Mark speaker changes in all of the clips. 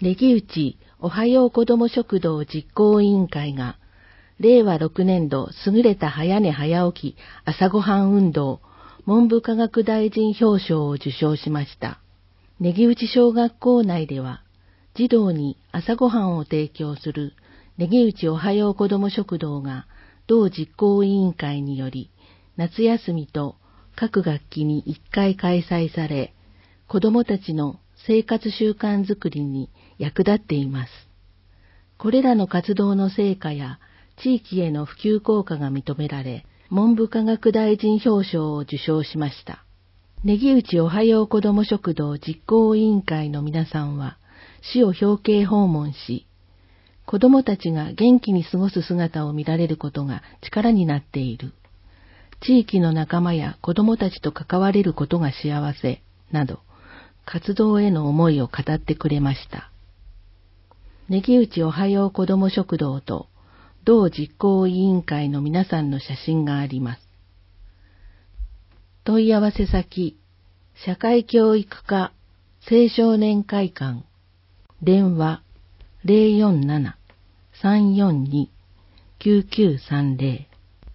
Speaker 1: ネギ内おはよう子ども食堂実行委員会が、令和6年度優れた早寝早起き朝ごはん運動文部科学大臣表彰を受賞しました。ネギ内小学校内では、児童に朝ごはんを提供するネギ内おはよう子ども食堂が、同実行委員会により、夏休みと各学期に1回開催され、子どもたちの生活習慣づくりに役立っています。これらの活動の成果や地域への普及効果が認められ、文部科学大臣表彰を受賞しました。ネギ内おはよう子ども食堂実行委員会の皆さんは、市を表敬訪問し、子どもたちが元気に過ごす姿を見られることが力になっている。地域の仲間や子どもたちと関われることが幸せ、など、活動への思いを語ってくれました。ネギ内おはよう子ども食堂と同実行委員会の皆さんの写真があります。問い合わせ先、社会教育課青少年会館、電話047-342-9930。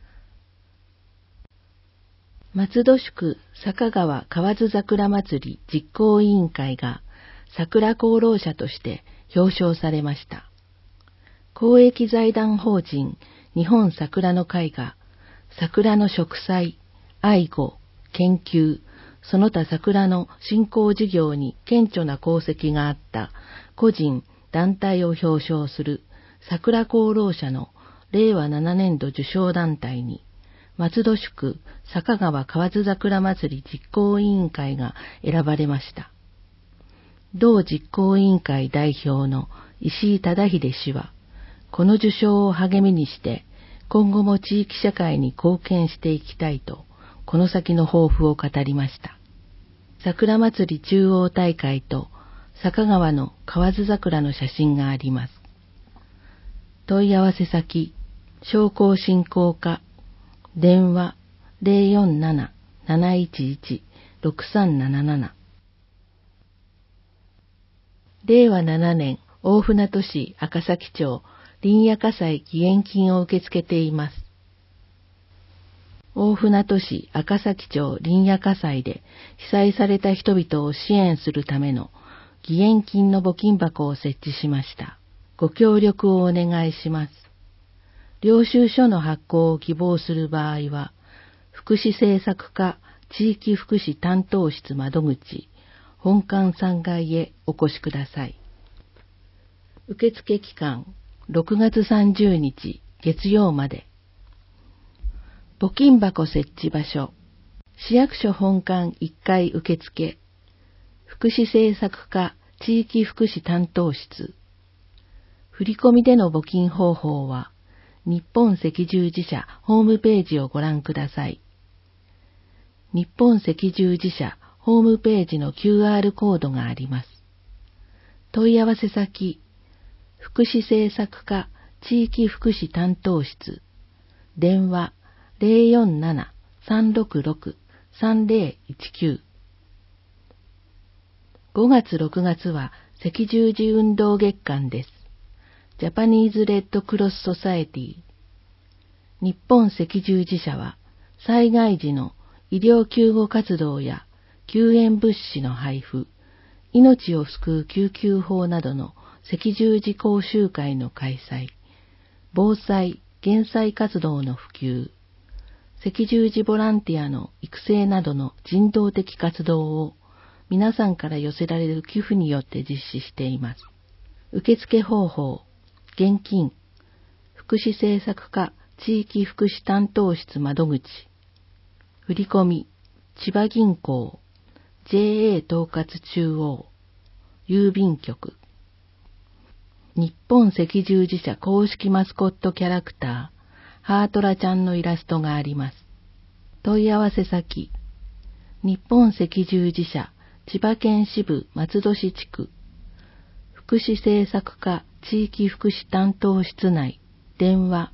Speaker 1: 松戸宿坂川河津桜祭り実行委員会が桜功労者として表彰されました。公益財団法人日本桜の会が桜の植栽、愛護、研究、その他桜の振興事業に顕著な功績があった個人、団体を表彰する桜功労者の令和7年度受賞団体に、松戸宿坂川河津桜祭り実行委員会が選ばれました。同実行委員会代表の石井忠秀氏は、この受賞を励みにして、今後も地域社会に貢献していきたいと、この先の抱負を語りました。桜祭り中央大会と坂川の河津桜の写真があります。問い合わせ先、商工振興課、電話047-711-6377。令和7年大船渡市赤崎町林野火災義援金を受け付けています。大船渡市赤崎町林野火災で被災された人々を支援するための義援金の募金箱を設置しました。ご協力をお願いします。領収書の発行を希望する場合は、福祉政策課地域福祉担当室窓口、本館3階へお越しください。受付期間、6月30日月曜まで。募金箱設置場所、市役所本館1階受付、福祉政策課地域福祉担当室。振込での募金方法は、日本赤十字社ホームページをご覧ください。日本赤十字社ホームページの QR コードがあります。問い合わせ先、福祉政策課地域福祉担当室、電話047-366-3019。5月6月は赤十字運動月間です。ジャパニーズレッドクロスソサエティ。日本赤十字社は災害時の医療救護活動や救援物資の配布、命を救う救急法などの赤十字講習会の開催、防災・減災活動の普及、赤十字ボランティアの育成などの人道的活動を皆さんから寄せられる寄付によって実施しています。受付方法、現金、福祉政策課地域福祉担当室窓口、振込、千葉銀行、JA 統括中央、郵便局。日本赤十字社公式マスコットキャラクター、ハートラちゃんのイラストがあります。問い合わせ先、日本赤十字社千葉県支部松戸市地区、福祉政策課地域福祉担当室内、電話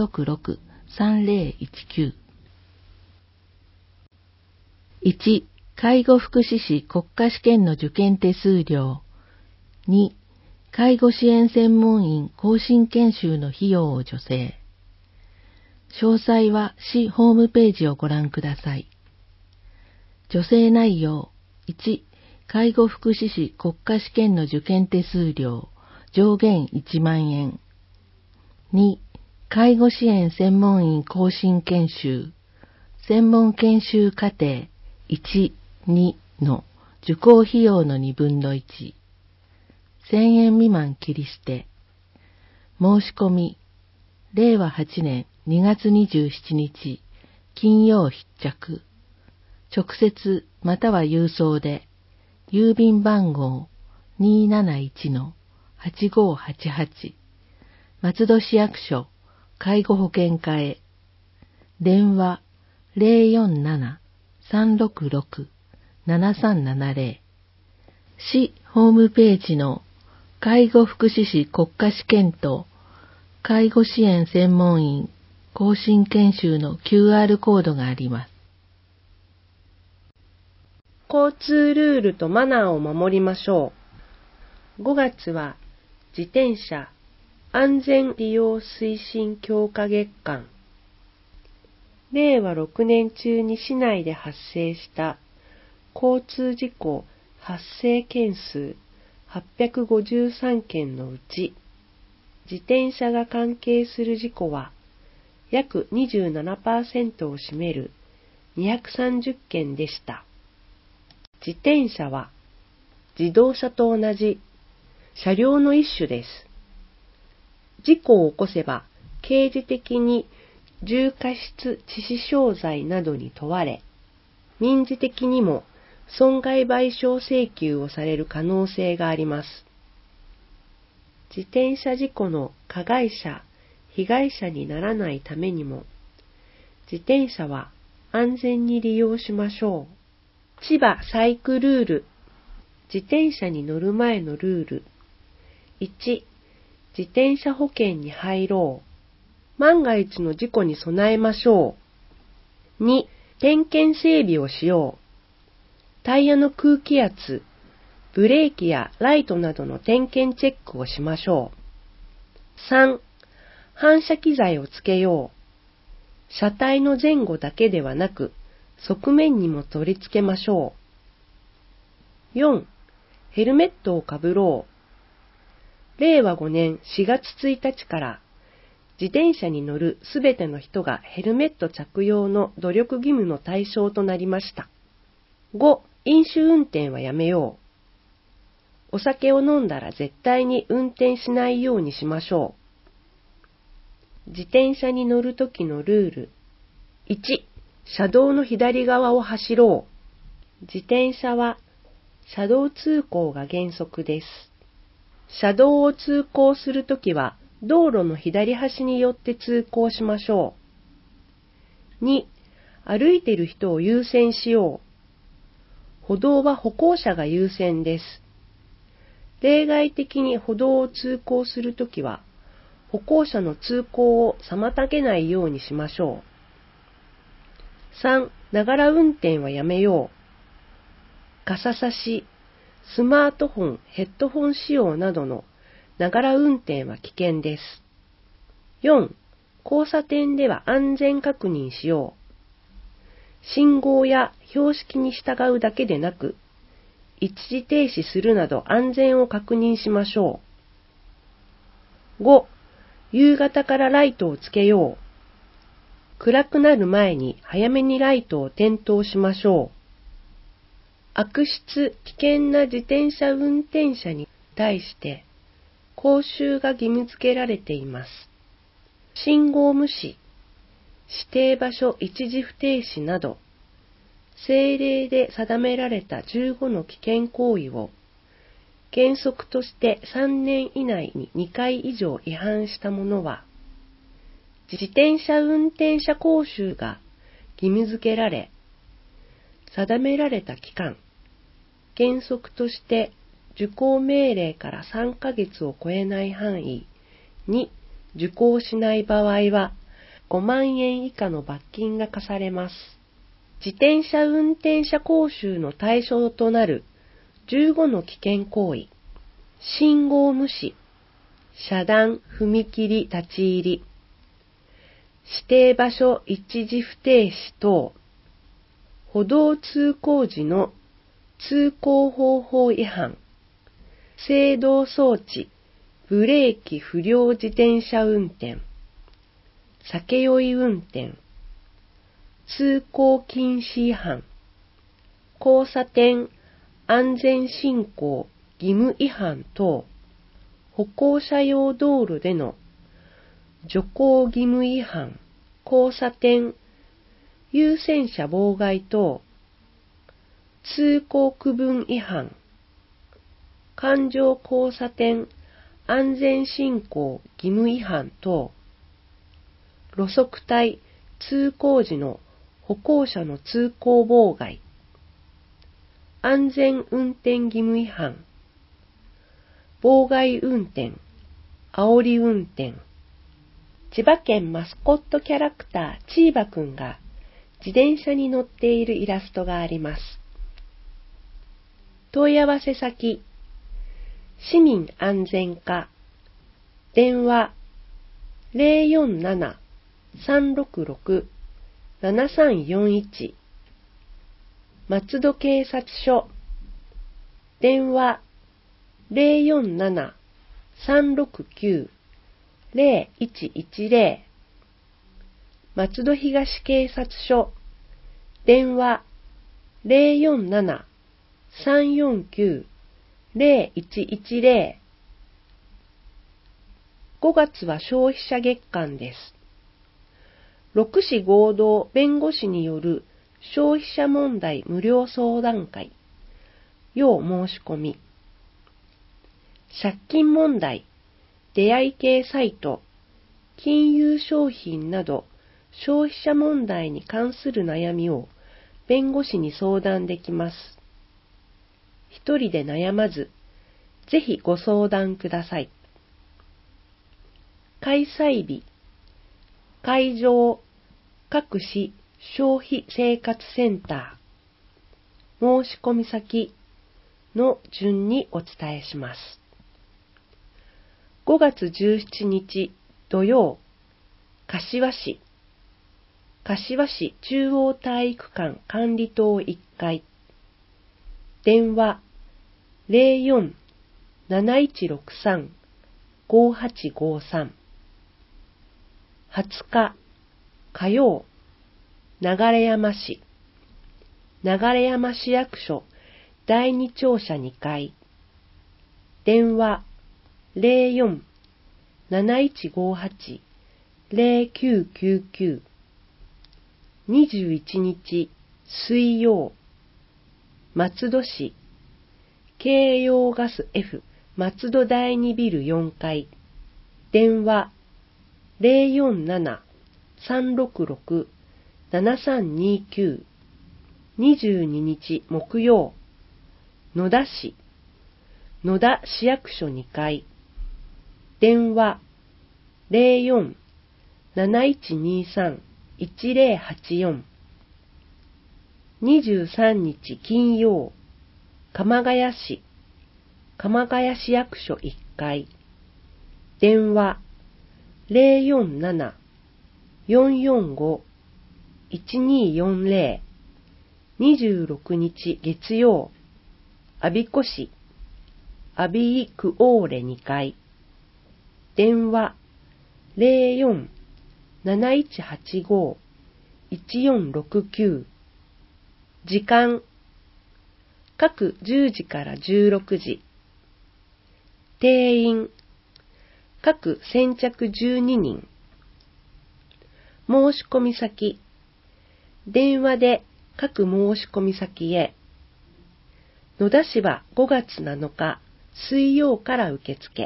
Speaker 1: 047-366-3019。1、 介護福祉士国家試験の受験手数料。2、介護支援専門員更新研修の費用を助成。詳細は市ホームページをご覧ください。助成内容。1、介護福祉士国家試験の受験手数料、上限1万円。2、介護支援専門員更新研修、専門研修課程1、2の受講費用の2分の1。1000円未満切り捨て。申し込み。令和8年2月27日、金曜必着。直接または郵送で、郵便番号 271-8588 松戸市役所介護保険課へ。電話 047-366-7370。市ホームページの介護福祉士国家試験と介護支援専門員更新研修の QR コードがあります。
Speaker 2: 交通ルールとマナーを守りましょう。5月は自転車安全利用推進強化月間。令和6年中に市内で発生した交通事故発生件数853件のうち、自転車が関係する事故は約 27% を占める230件でした。自転車は自動車と同じ車両の一種です。事故を起こせば刑事的に重過失致死傷罪などに問われ、民事的にも損害賠償請求をされる可能性があります。自転車事故の加害者、被害者にならないためにも、自転車は安全に利用しましょう。千葉サイクルール。自転車に乗る前のルール。1、自転車保険に入ろう。万が一の事故に備えましょう。2、点検整備をしよう。タイヤの空気圧、ブレーキやライトなどの点検チェックをしましょう。3、反射機材をつけよう。車体の前後だけではなく、側面にも取り付けましょう。4、ヘルメットをかぶろう。令和5年4月1日から自転車に乗るすべての人がヘルメット着用の努力義務の対象となりました。5、飲酒運転はやめよう。お酒を飲んだら絶対に運転しないようにしましょう。自転車に乗るときのルール。1、車道の左側を走ろう。自転車は車道通行が原則です。車道を通行するときは道路の左端によって通行しましょう。2、歩いている人を優先しよう。歩道は歩行者が優先です。例外的に歩道を通行するときは歩行者の通行を妨げないようにしましょう。3、ながら運転はやめよう。傘差し、スマートフォン、ヘッドフォン使用などのながら運転は危険です。4、交差点では安全確認しよう。信号や標識に従うだけでなく、一時停止するなど安全を確認しましょう。5、夕方からライトをつけよう。暗くなる前に早めにライトを点灯しましょう。悪質・危険な自転車運転者に対して講習が義務付けられています。信号無視、指定場所一時不停止など、政令で定められた15の危険行為を原則として3年以内に2回以上違反した者は、自転車運転者講習が義務付けられ、定められた期間、原則として受講命令から3ヶ月を超えない範囲に受講しない場合は5万円以下の罰金が課されます。 自転車運転者講習の対象となる15の危険行為、信号無視、遮断、踏切立ち入り、指定場所一時不停止等、歩道通行時の通行方法違反、制動装置、ブレーキ不良自転車運転、酒酔い運転、通行禁止違反、交差点安全進行義務違反等、歩行者用道路での徐行義務違反、交差点優先者妨害等、通行区分違反、環状交差点安全進行義務違反等、路側帯通行時の歩行者の通行妨害、安全運転義務違反、妨害運転、煽り運転。千葉県マスコットキャラクターチーバくんが自転車に乗っているイラストがあります。問い合わせ先、市民安全課、電話 047-366-7341 松戸警察署、電話 047-369-0110 松戸東警察署、電話 047-349-0110 5月は消費者月間です。6市合同弁護士による消費者問題無料相談会、要申し込み。借金問題、出会い系サイト、金融商品など消費者問題に関する悩みを弁護士に相談できます。一人で悩まず、ぜひご相談ください。開催日、会場、各市消費生活センター、申し込み先の順にお伝えします。5月17日土曜、柏市中央体育館管理棟1階、電話 04-7163-5853 20日火曜、流山市役所第2庁舎2階、電話 04-7158-0999 21日水曜、松戸市京葉ガス F 松戸第2ビル4階、電話 047-366-7329 22日木曜、野田市役所2階、電話 04-7123-1084 23日金曜、鎌ヶ谷市役所1階、電話 047-445-1240 26日月曜、我孫子市アビークオーレ2階、電話 04-7185-1469 時間各10時から16時、定員各先着12人、申し込み先、電話で各申し込み先へ。野田市は5月7日水曜から受付。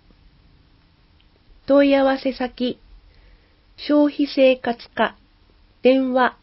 Speaker 2: 問い合わせ先、消費生活課、電話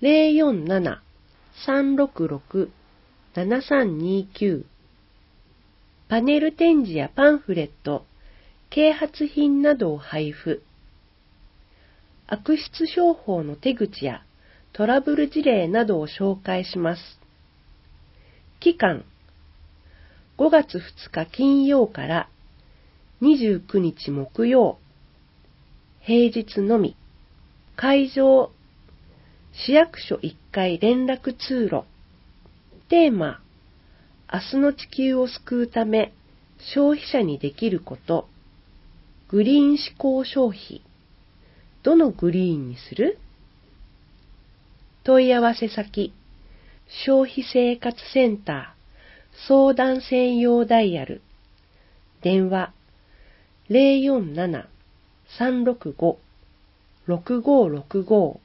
Speaker 2: 047-366-7329 パネル展示やパンフレット、啓発品などを配布。悪質商法の手口やトラブル事例などを紹介します。期間、5月2日金曜から29日木曜、平日のみ。会場、市役所1階連絡通路。テーマ、明日の地球を救うため消費者にできること。グリーン志向消費。どのグリーンにする？問い合わせ先、消費生活センター、相談専用ダイヤル。電話、047-365-6565。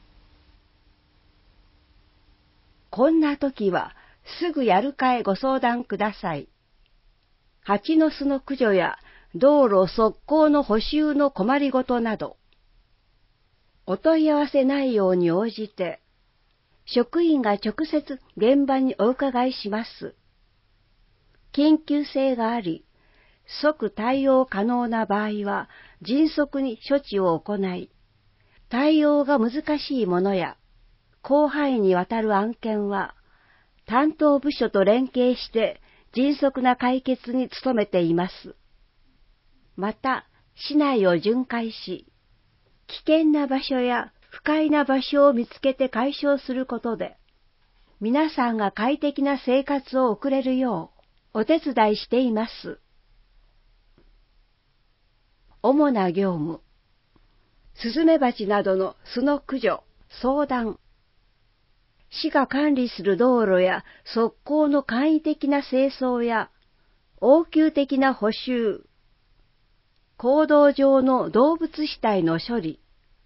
Speaker 3: こんな時はすぐやるかへご相談ください。蜂の巣の駆除や道路側溝の補修の困りごとなど、お問い合わせ内容に応じて、職員が直接現場にお伺いします。緊急性があり、即対応可能な場合は迅速に処置を行い、対応が難しいものや、広範囲にわたる案件は、担当部署と連携して迅速な解決に努めています。また、市内を巡回し、危険な場所や不快な場所を見つけて解消することで、皆さんが快適な生活を送れるようお手伝いしています。主な業務、スズメバチなどの巣の駆除、相談、市が管理する道路や側溝の簡易的な清掃や応急的な補修、公道上の動物死体の処理、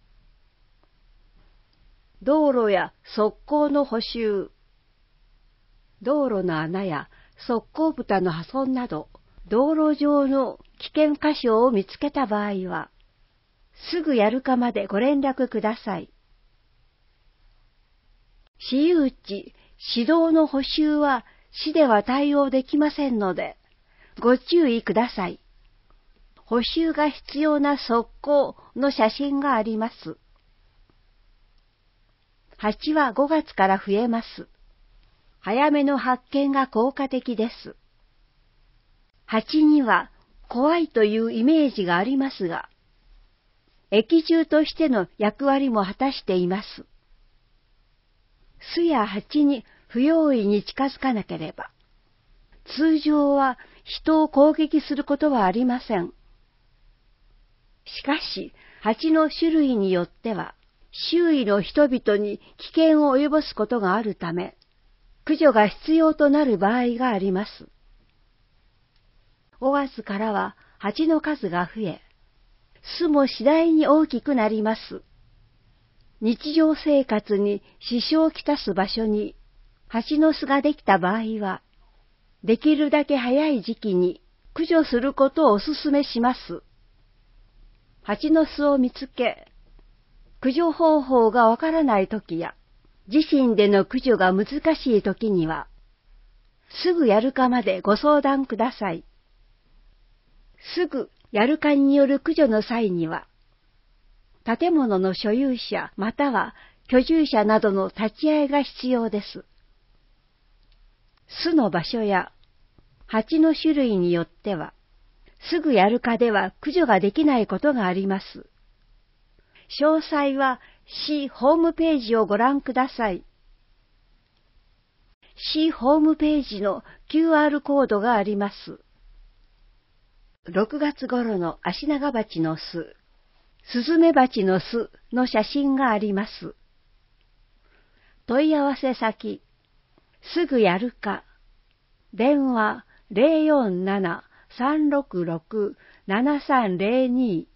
Speaker 3: 道路や側溝の補修、道路の穴や側溝蓋の破損など、道路上の危険箇所を見つけた場合は、すぐやるかまでご連絡ください。私有地、市道の補修は市では対応できませんので、ご注意ください。補修が必要な側溝の写真があります。蜂は5月から増えます。早めの発見が効果的です。蜂には怖いというイメージがありますが、益獣としての役割も果たしています。巣や蜂に不用意に近づかなければ、通常は人を攻撃することはありません。しかし、蜂の種類によっては、周囲の人々に危険を及ぼすことがあるため、駆除が必要となる場合があります。5月からは蜂の数が増え、巣も次第に大きくなります。日常生活に支障をきたす場所に蜂の巣ができた場合は、できるだけ早い時期に駆除することをお勧めします。蜂の巣を見つけ、駆除方法がわからないときや、自身での駆除が難しいときには、すぐやるかまでご相談ください。すぐやるかによる駆除の際には、建物の所有者または居住者などの立ち会いが必要です。巣の場所や蜂の種類によっては、すぐやるかでは駆除ができないことがあります。詳細は市ホームページをご覧ください。市ホームページの QR コードがあります。6月頃のアシナガバチの巣、スズメバチの巣の写真があります。問い合わせ先、すぐやるか、電話 047-366-7302